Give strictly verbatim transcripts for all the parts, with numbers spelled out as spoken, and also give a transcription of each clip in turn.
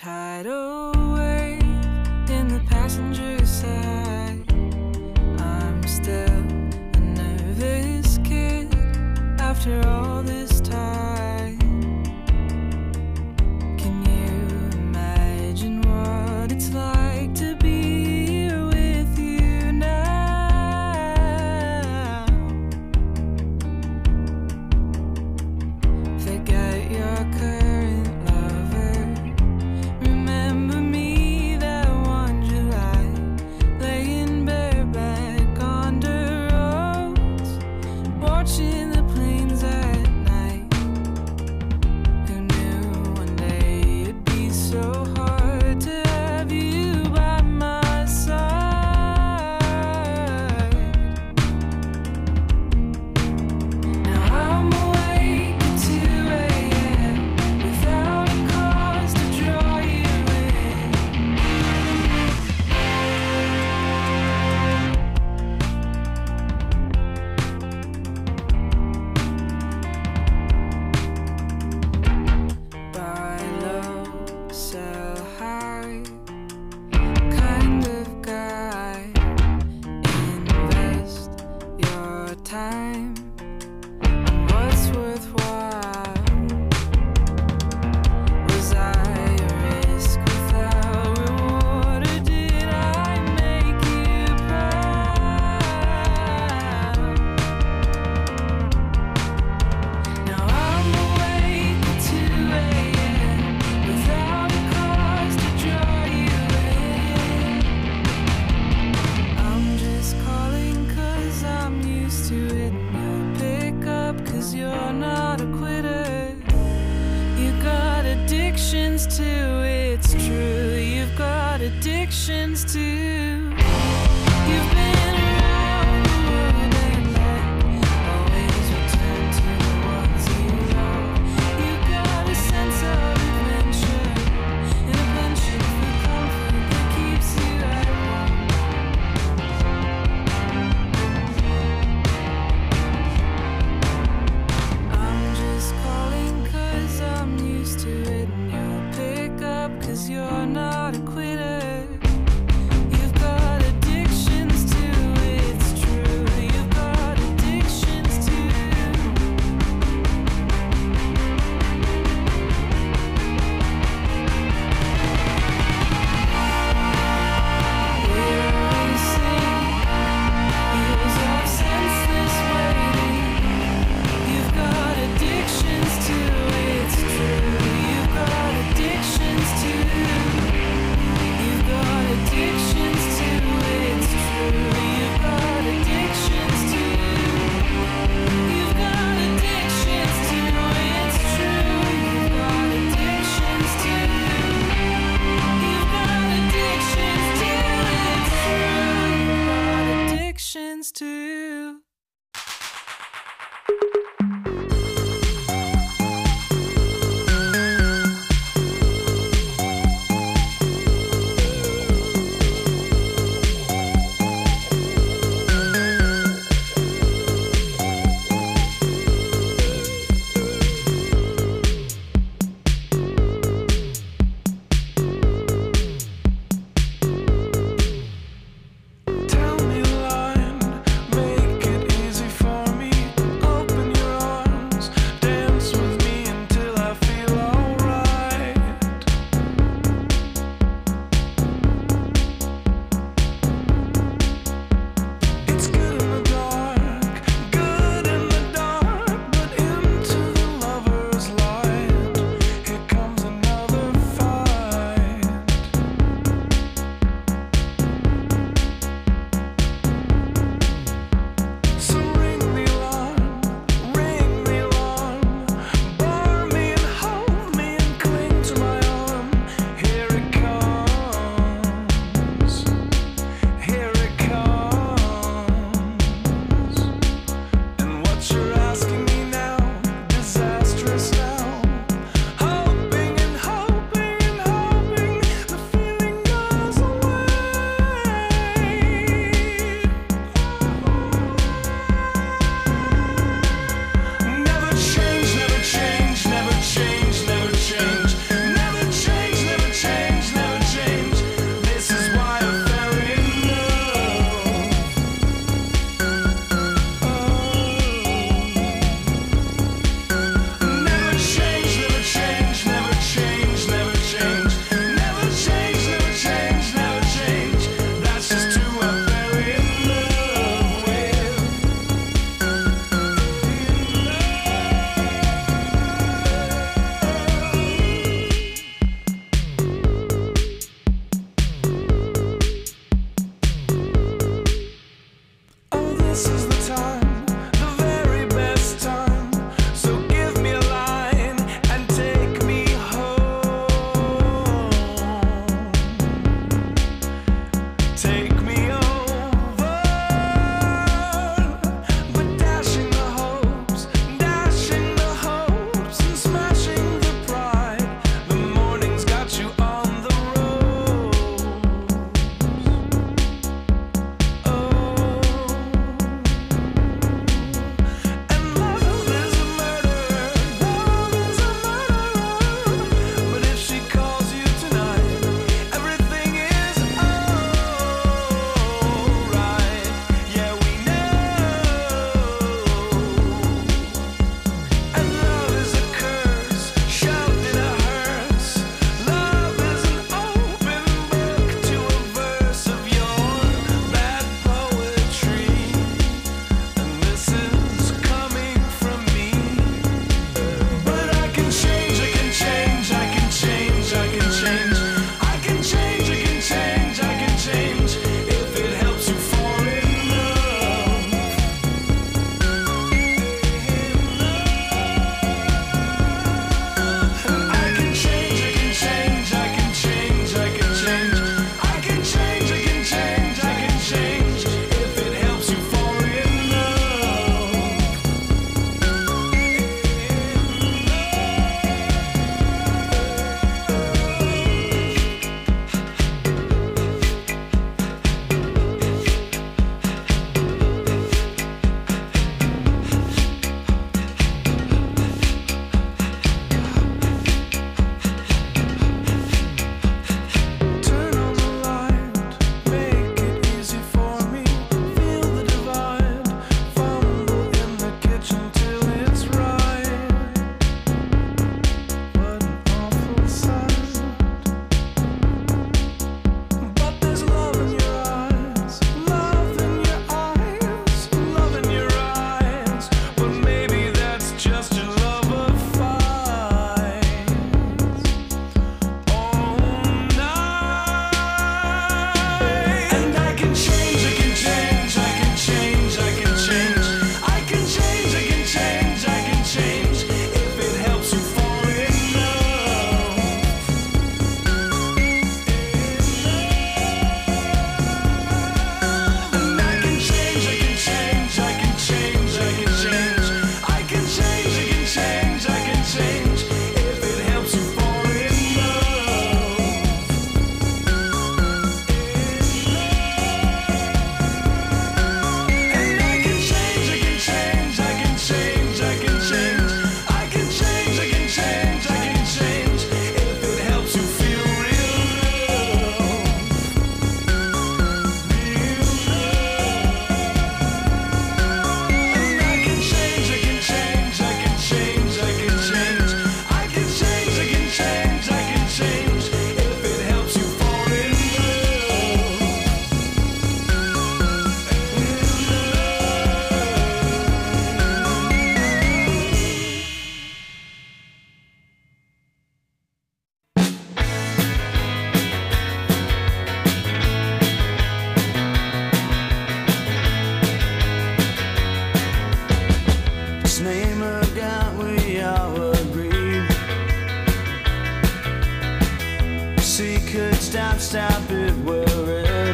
tidal wave in the passenger side. I'm still a nervous kid after all this time. Can you imagine what it's like to be here with you now? Forget your current lover. Remember me that one July, laying bareback on the roads, watching the planes at night. Who knew one day it'd be so hard to have you by my side? Now I'm awake at two a m without a cause to draw you in. Buy low, sell high, kind of guy. Invest your time in what's worthwhile. Was I a risk without reward, or did I make you proud? Now I'm awake at two a m without a cause to draw you in. I'm just calling 'cause I'm used to it, and you'll pick up 'cause you're not a quitter. You got addictions too, it's true. You've got addictions too. You've been around the world and back, always return to the ones you love. You got a sense of adventure and a penchant for comfort that keeps you at home. I'm just calling 'cause I'm used to it, and you'll pick up 'cause you're not a quitter. You've got addictions too, it's true. You've got addictions too. We're racing, years of senseless waiting. You've got addictions too, it's true. You've got addictions too. You've got addictions too, it's true. You've got addictions too. You've got addictions too, it's true. You've got addictions too. You've got addictions too, it's true. You've got addictions too. Tell me, line stop it worried.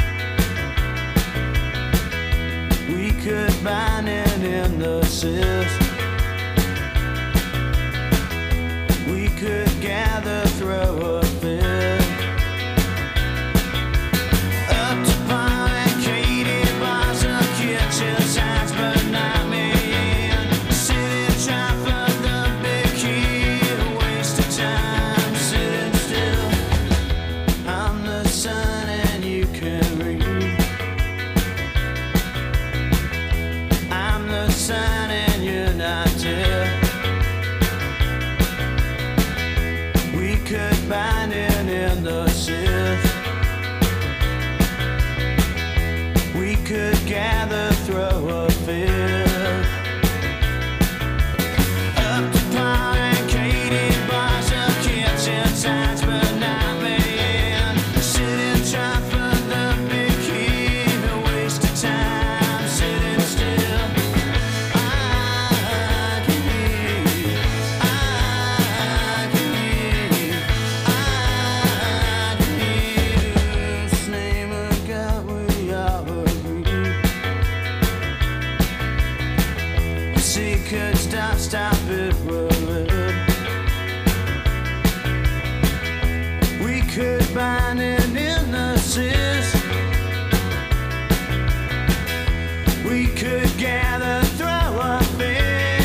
We could find an innocence. We could gather, throw a fit. Up to Paul and Katie, bars of kitchen signs, but not me. Sitting trying for the big key, a waste of time, sitting still. I'm the sun and you can read. I'm the sun and you're not dead. We could find it in the Sith. We could gather, throw a fit. Up to Paul and Katie, bars of kitchen signs, but not me. Sitting trying for the big key, a waste of time, sitting still. I can hear, I can hear, I can hear. This name of God. stop it rolling. We could find an innocence. We could gather, throw a fit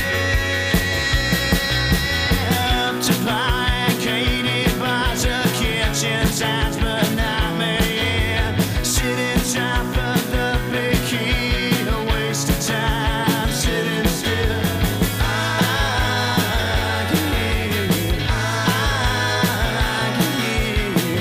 up to barricaded bars or kitchen signs, but not me. Sitting trying for the big key, a waste of time. Sitting still. I can hear you. I can hear you.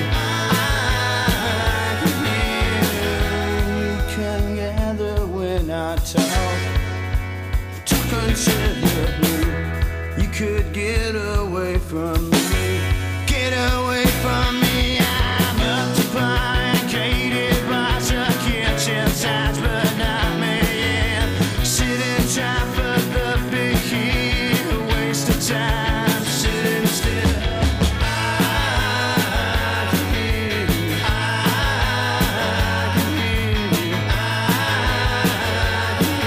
I can hear you. We can gather when I talk. Talk until you're blue. You could get away from me. Get away from me. I'm up to barricaded bars or kitchen signs, but not me. Sitting trying for the big key, a waste of time. Sitting still. I can hear you. I can hear you. I can hear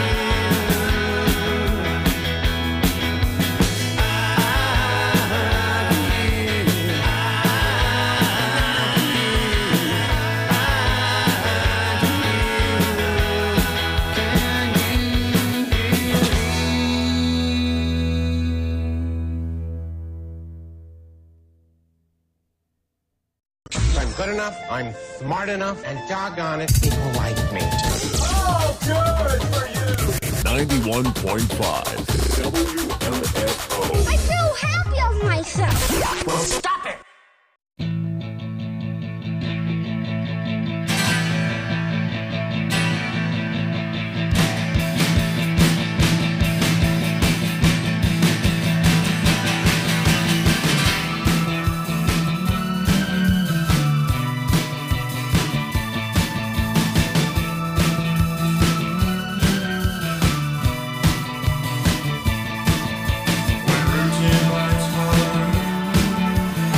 I'm good enough, I'm smart enough, and doggone it, people like me. ninety-one point five W M F O. I feel happy of myself. Well, stop it! Hurting my tongue.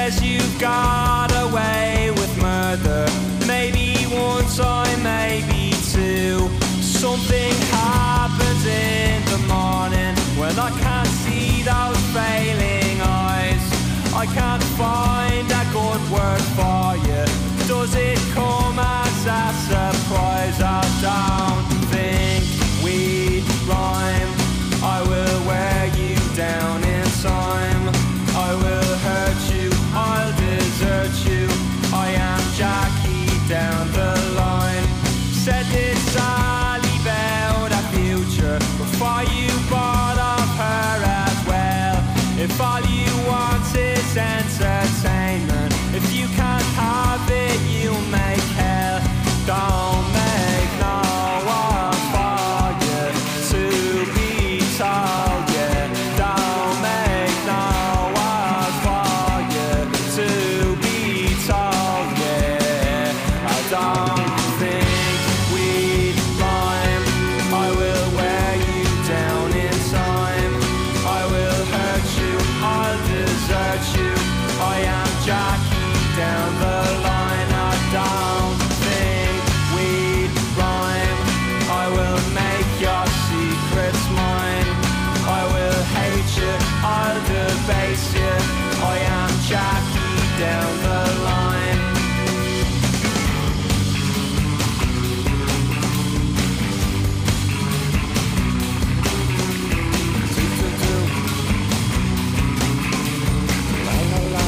says you got away with murder. Maybe one time, maybe two. Something happens in the morning when I can't see those failing eyes. I can't find a good word for you. Does it come as a surprise? I don't think we rhyme. I will wear you down in time. I will hurt you, I'll desert you. I am Jackie down the line. Said this Sally about a future before you bought off her as well. If all you want is entertainment, if you can't have it, you make hell. Don't make no one for you to be told, yeah. Don't make no one for you to be told, yeah. I don't think we'd rhyme. I will wear you down in time. I will hurt you, I'll desert you. I am Jackie down the line. I don't think we'd rhyme. I will make your secrets mine. I will hate you, I'll debase you. I am Jackie down the line. Do, do, do. La, la, la.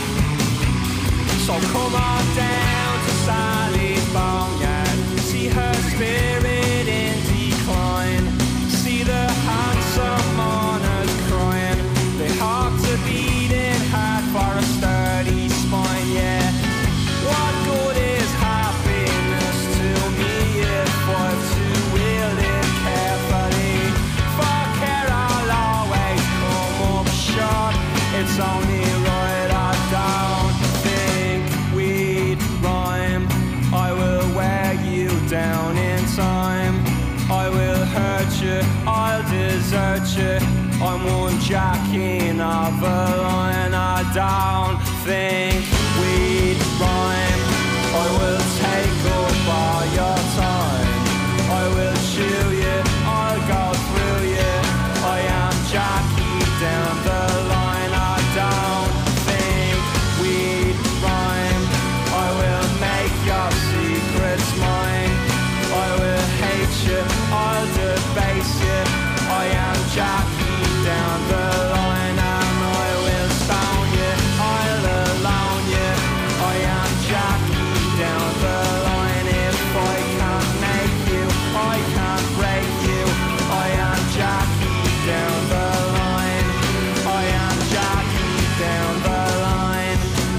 So come on down to Sally's boneyard. See her spirit in decline. See the handsome mourners crying. They heart to beating hard for a sturdy spine, yeah. What good is happiness to me if I'm to wield it carefully? For care I'll always come up short. It's only right I don't think we'd rhyme. I will wear you down in time. I will hurt you, I'll desert you. I'm one jacking of a line. I don't think we'd rhyme. I will take up all your time. I will chew you, I'll go through you. I am Jackie down the line. I don't think we'd rhyme. I will make your secrets mine. I will hate you, I'll debase you. I am Jackie down the line. And I will stone you, I'll alone you. I am Jackie down the line. If I can't make you, I can't break you. I am Jackie down the line. I am Jackie down the line.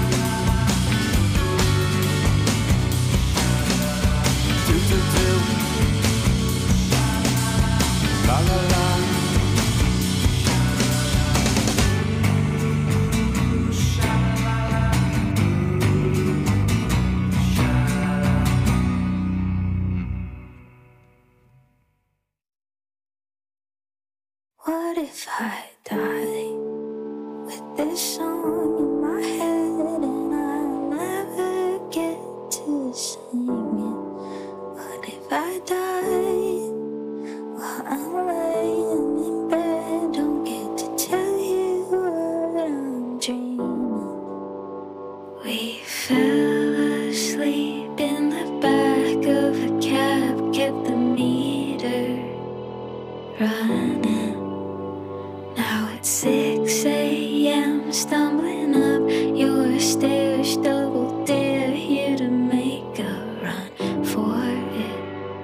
Do do do. La la la. What if I die with this song in my head and I never get to sing it? What if I die while I'm laying in bed? Don't get to tell you what I'm dreaming. We fell asleep in the back of a cab, kept the meter running. Now it's six a.m. stumbling up your stairs, double dare you to make a run for it.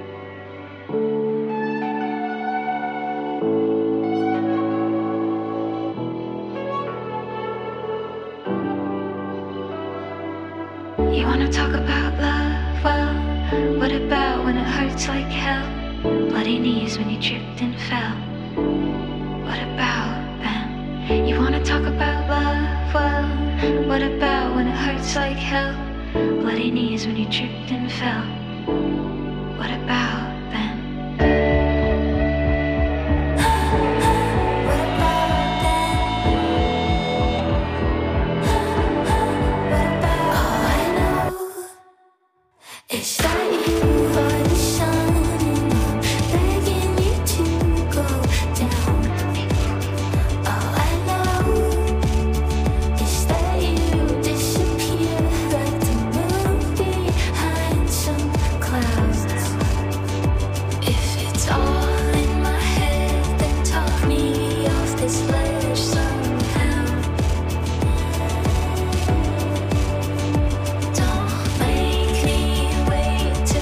You wanna talk about love? Well, what about when it hurts like hell? Bloody knees when you tripped and fell. What about them? You wanna talk about love? Well, what about when it hurts like hell? Bloody knees when you tripped and fell. What about them? What about them? Is that you are the sun, begging you to go down? All I know is that you disappear like the moon behind some clouds. If it's all in my head, then talk me off this ledge somehow. Don't make me wait to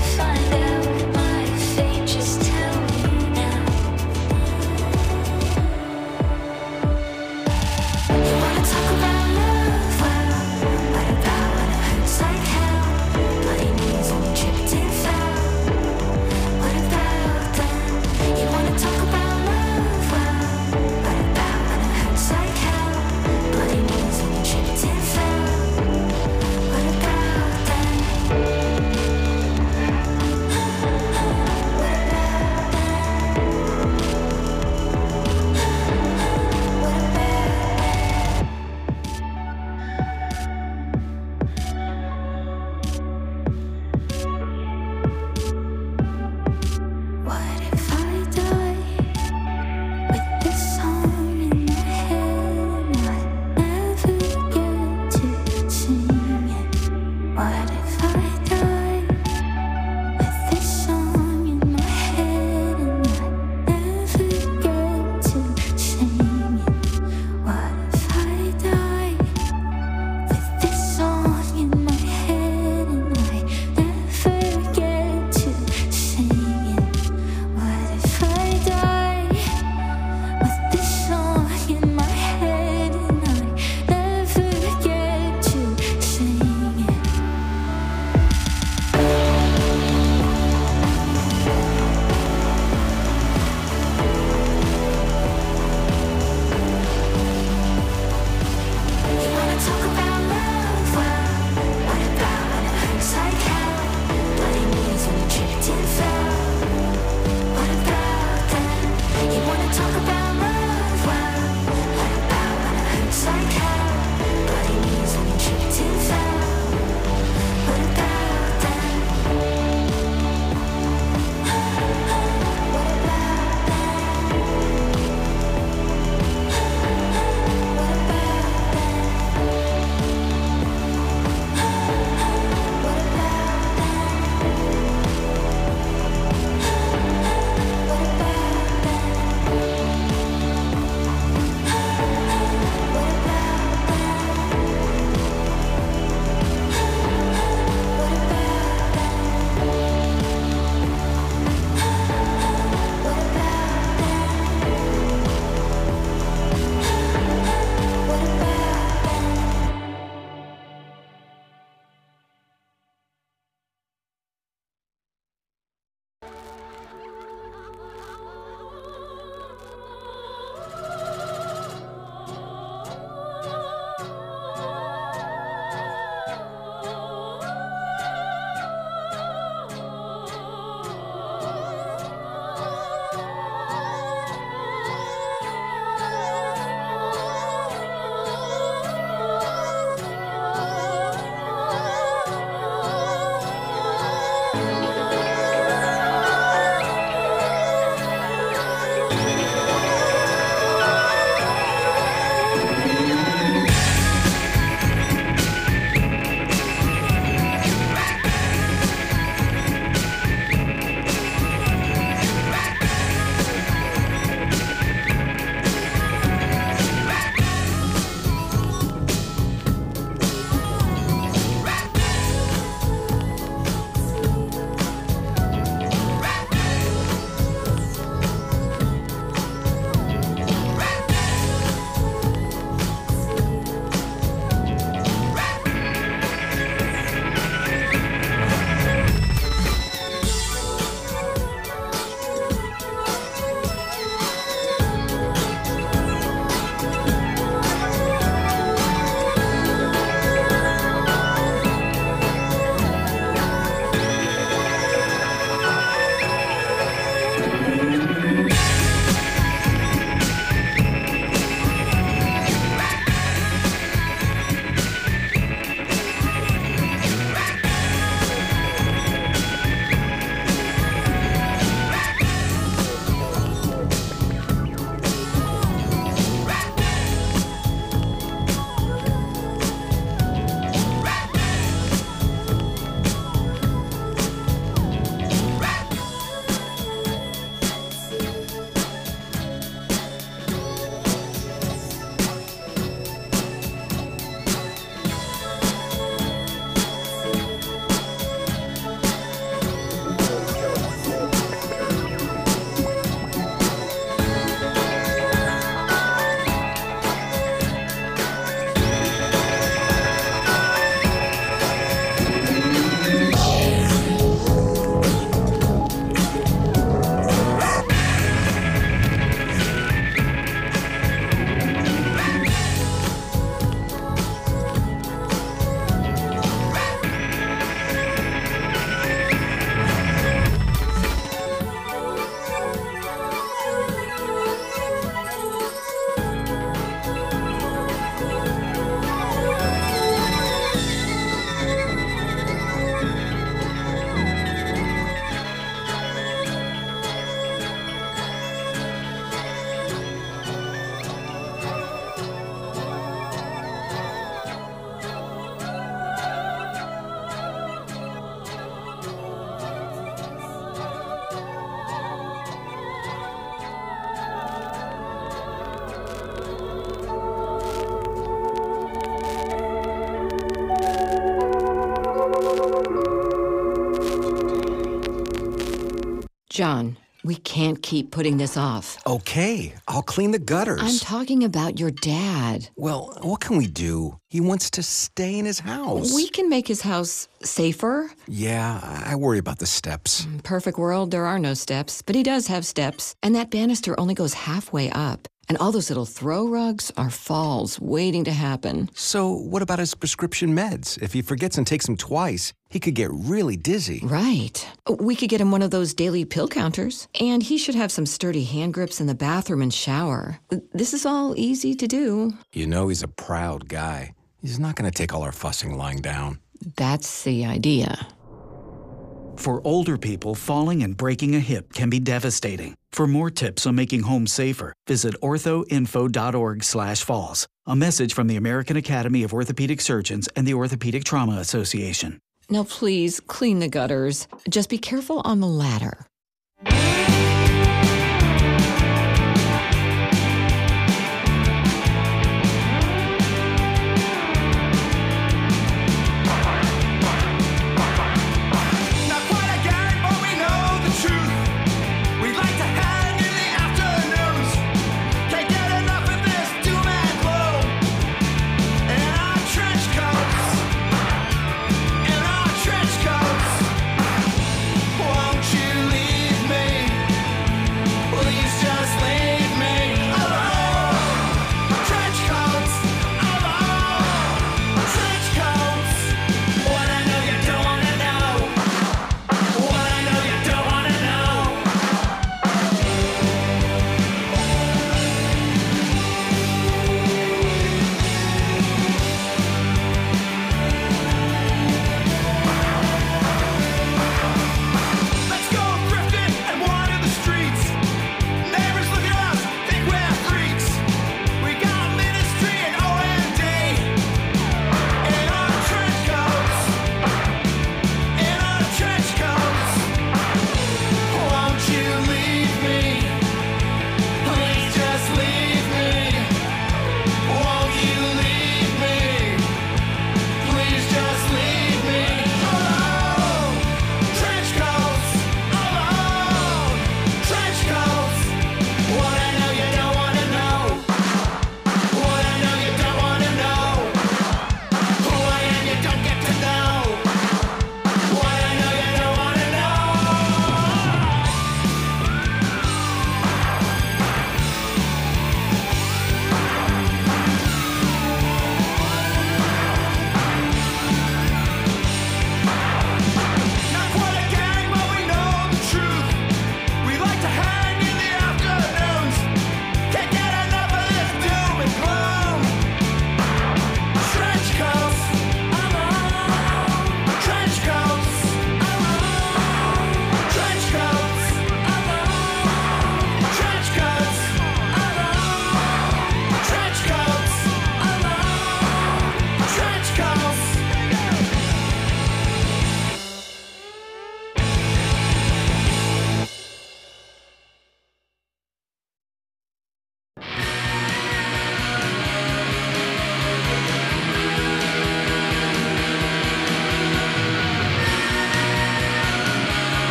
John, we can't keep putting this off. Okay, I'll clean the gutters. I'm talking about your dad. Well, what can we do? He wants to stay in his house. We can make his house safer. Yeah, I worry about the steps. Perfect world, there are no steps, but he does have steps. And that banister only goes halfway up. And all those little throw rugs are falls waiting to happen. So what about his prescription meds? If he forgets and takes them twice, he could get really dizzy. Right. We could get him one of those daily pill counters. And he should have some sturdy hand grips in the bathroom and shower. This is all easy to do. You know he's a proud guy. He's not going to take all our fussing lying down. That's the idea. For older people, falling and breaking a hip can be devastating. For more tips on making home safer, visit orthoinfo.org slash falls. A message from the American Academy of Orthopedic Surgeons and the Orthopedic Trauma Association. Now please, clean the gutters. Just be careful on the ladder. Won't you leave?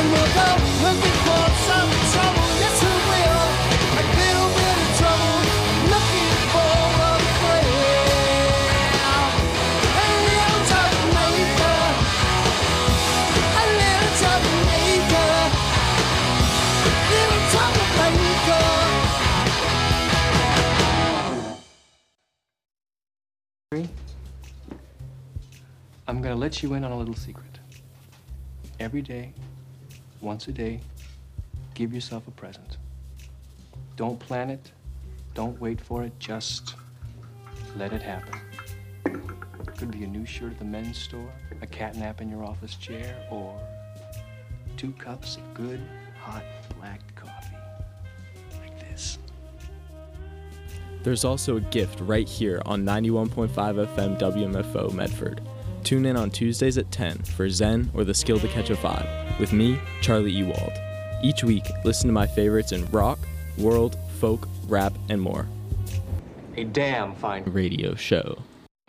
we'll go looking for some trouble. Yes, we will. A little bit of trouble, looking for a friend. A little troublemaker, a little troublemaker, little troublemaker. I'm gonna let you in on a little secret. Every day, once a day, give yourself a present. Don't plan it, don't wait for it, just let it happen. Could be a new shirt at the men's store, a cat nap in your office chair, or two cups of good, hot, black coffee. Like this. There's also a gift right here on ninety-one point five F M W M F O Medford. Tune in on Tuesdays at ten for Zen or the Skill to Catch a Vibe with me, Charlie Ewald. Each week, listen to my favorites in rock, world, folk, rap, and more. A damn fine radio show.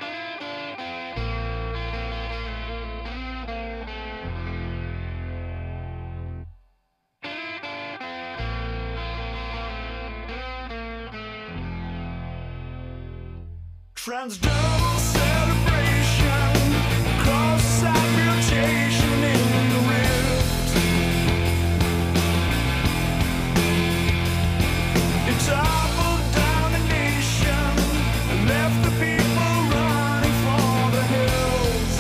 Transdermal celebration, cross-side mutation in the rift. It toppled down the nation and left the people running for the hills.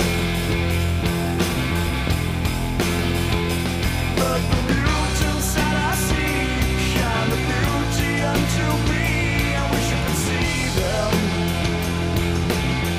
But the mutants that I see shine the beauty unto me. I wish I could see them.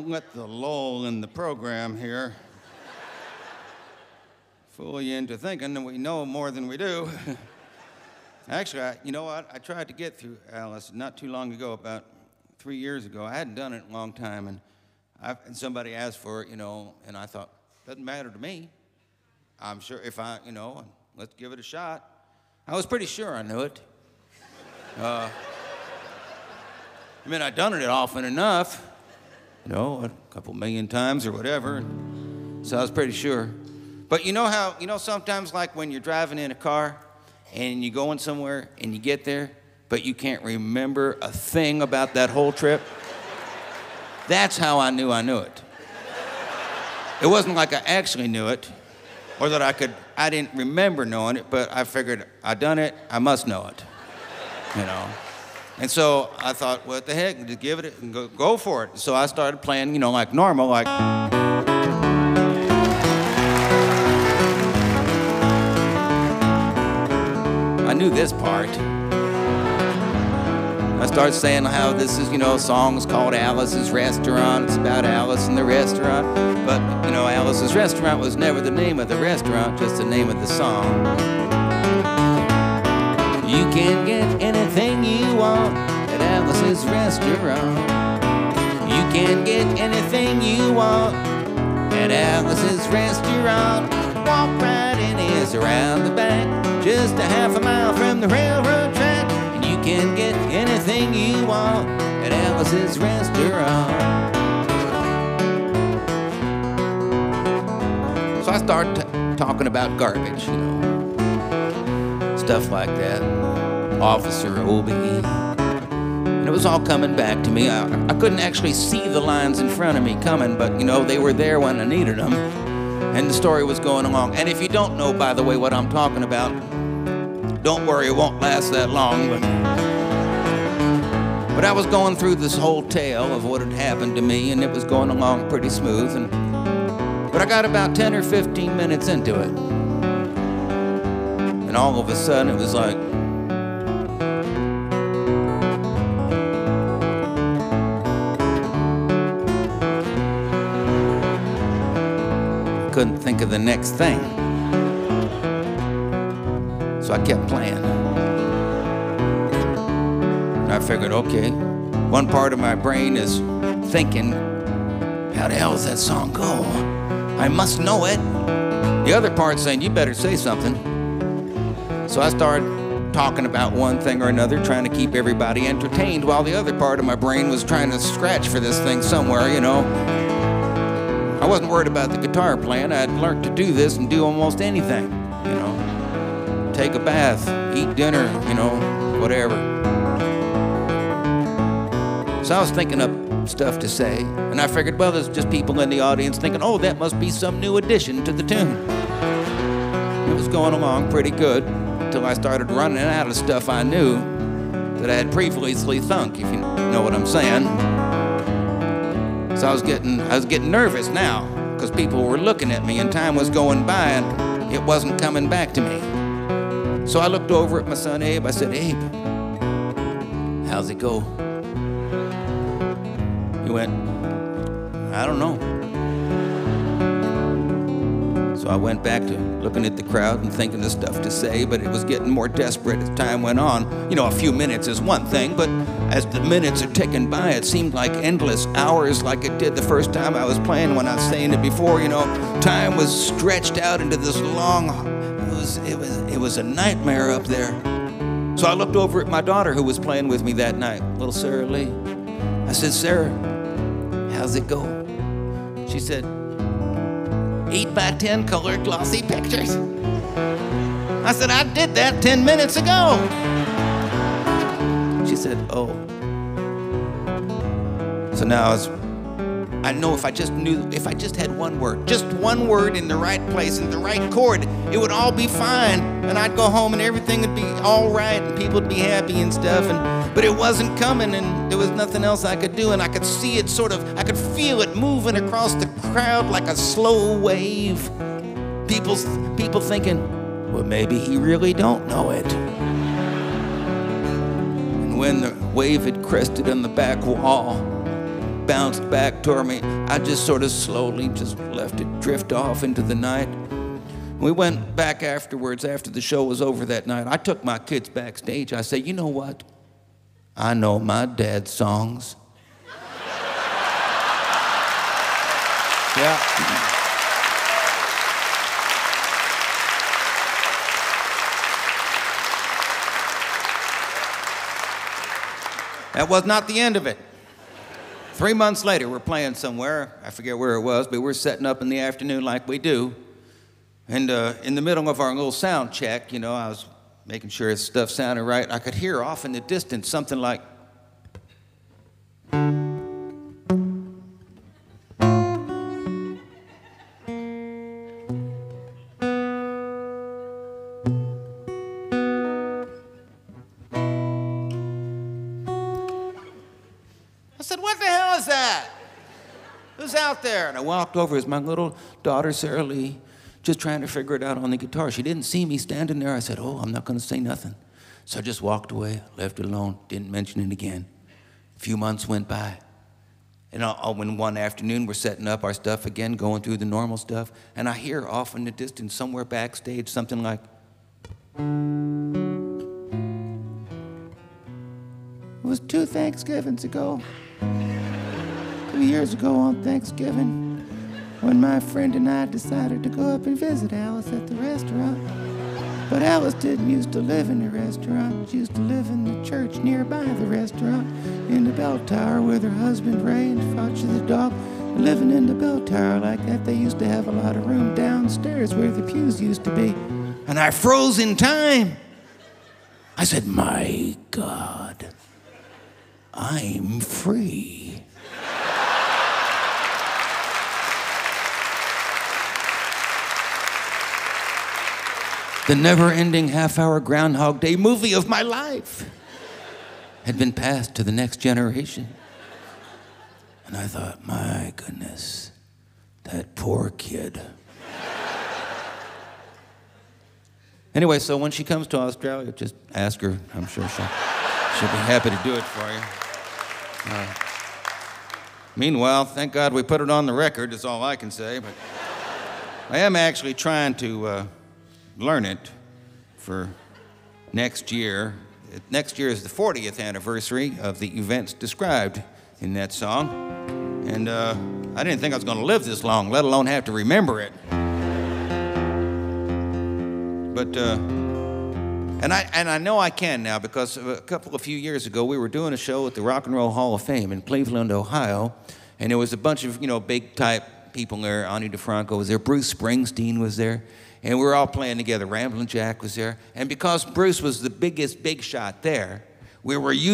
don't let the lull in the program here fool you into thinking that we know more than we do. Actually, I, you know what? I tried to get through Alice not too long ago, about three years ago. I hadn't done it in a long time, and, I, and somebody asked for it, you know, and I thought, doesn't matter to me. I'm sure if I, you know, let's give it a shot. I was pretty sure I knew it. Uh, I mean, I'd done it often enough, you know, a couple million times or whatever, so I was pretty sure. But you know how, you know, sometimes like when you're driving in a car and you're going somewhere and you get there, but you can't remember a thing about that whole trip? That's how I knew I knew it. It wasn't like I actually knew it, or that I could, I didn't remember knowing it, but I figured I'd done it, I must know it, you know. And so I thought, what the heck, just give it and go, go for it. So I started playing, you know, like normal, like. I knew this part. I started saying how this is, you know, a song is called Alice's Restaurant. It's about Alice and the restaurant. But, you know, Alice's Restaurant was never the name of the restaurant, just the name of the song. You can get anything you want at Alice's Restaurant. You can get anything you want at Alice's Restaurant. Walk right in, it's around the back, just a half a mile from the railroad track. And you can get anything you want at Alice's Restaurant. So I started t- talking about garbage, you know, stuff like that. Officer Obie. And it was all coming back to me. I, I couldn't actually see the lines in front of me coming, but, you know, they were there when I needed them. And the story was going along. And if you don't know, by the way, what I'm talking about, don't worry, it won't last that long. But, but I was going through this whole tale of what had happened to me, and it was going along pretty smooth. And, but I got about ten or fifteen minutes into it. And all of a sudden, it was like, couldn't think of the next thing. So I kept playing. And I figured, okay, one part of my brain is thinking, how the hell does that song go? I must know it. The other part's saying, you better say something. So I started talking about one thing or another, trying to keep everybody entertained, while the other part of my brain was trying to scratch for this thing somewhere, you know. I wasn't worried about the guitar playing. I'd learned to do this and do almost anything, you know. Take a bath, eat dinner, you know, whatever. So I was thinking up stuff to say, and I figured, well, there's just people in the audience thinking, oh, that must be some new addition to the tune. It was going along pretty good until I started running out of stuff I knew that I had previously thunk, if you know what I'm saying. So I was getting, I was getting nervous now, because people were looking at me and time was going by and it wasn't coming back to me. So I looked over at my son Abe. I said, Abe, how's it go? He went, I don't know. So I went back to looking at the crowd and thinking of stuff to say, but it was getting more desperate as time went on. You know, a few minutes is one thing, but as the minutes are ticking by, it seemed like endless hours, like it did the first time I was playing. When I was saying it before, you know, time was stretched out into this long, it was, it was, it was a nightmare up there. So I looked over at my daughter who was playing with me that night, little Sarah Lee. I said, Sarah, how's it go? She said, eight by ten color glossy pictures. I said, I did that ten minutes ago. She said, oh. So now I was, I know if I just knew, if I just had one word, just one word in the right place, in the right chord, it would all be fine. And I'd go home and everything would be all right and people would be happy and stuff. And but it wasn't coming and there was nothing else I could do. And I could see it sort of, I could feel it moving across the crowd like a slow wave. People's, people thinking, well, maybe he really don't know it. And when the wave had crested on the back wall, bounced back toward me. I just sort of slowly just left it drift off into the night. We went back afterwards, after the show was over that night. I took my kids backstage. I said, you know what? I know my dad's songs. Yeah. That was not the end of it. Three months later, we're playing somewhere. I forget where it was, but we're setting up in the afternoon like we do. And uh, in the middle of our little sound check, you know, I was making sure his stuff sounded right. I could hear off in the distance something like... I said, what the hell is that? Who's out there? And I walked over. It was my little daughter, Sarah Lee, just trying to figure it out on the guitar. She didn't see me standing there. I said, oh, I'm not going to say nothing. So I just walked away, left it alone, didn't mention it again. A few months went by. And I, when one afternoon we're setting up our stuff again, going through the normal stuff, and I hear off in the distance, somewhere backstage, something like... It was two Thanksgivings ago. Two years ago on Thanksgiving, when my friend and I decided to go up and visit Alice at the restaurant. But Alice didn't used to live in the restaurant. She used to live in the church nearby the restaurant, in the bell tower with her husband Ray and Fauci the dog. Living in the bell tower like that, they used to have a lot of room downstairs where the pews used to be. And I froze in time. I said, my God, I'm free. The never-ending half-hour Groundhog Day movie of my life had been passed to the next generation. And I thought, my goodness, that poor kid. Anyway, so when she comes to Australia, just ask her. I'm sure she'll, she'll be happy to do it for you. Uh, meanwhile, thank God we put it on the record, is all I can say. But I am actually trying to... Uh, learn it for next year. Next year is the fortieth anniversary of the events described in that song. And uh, I didn't think I was going to live this long, let alone have to remember it. But, uh, and I, and I know I can now, because a couple of few years ago, we were doing a show at the Rock and Roll Hall of Fame in Cleveland, Ohio, and there was a bunch of, you know, big type people there. Ani DeFranco was there, Bruce Springsteen was there. And we were all playing together. Ramblin' Jack was there. And because Bruce was the biggest big shot there, we were using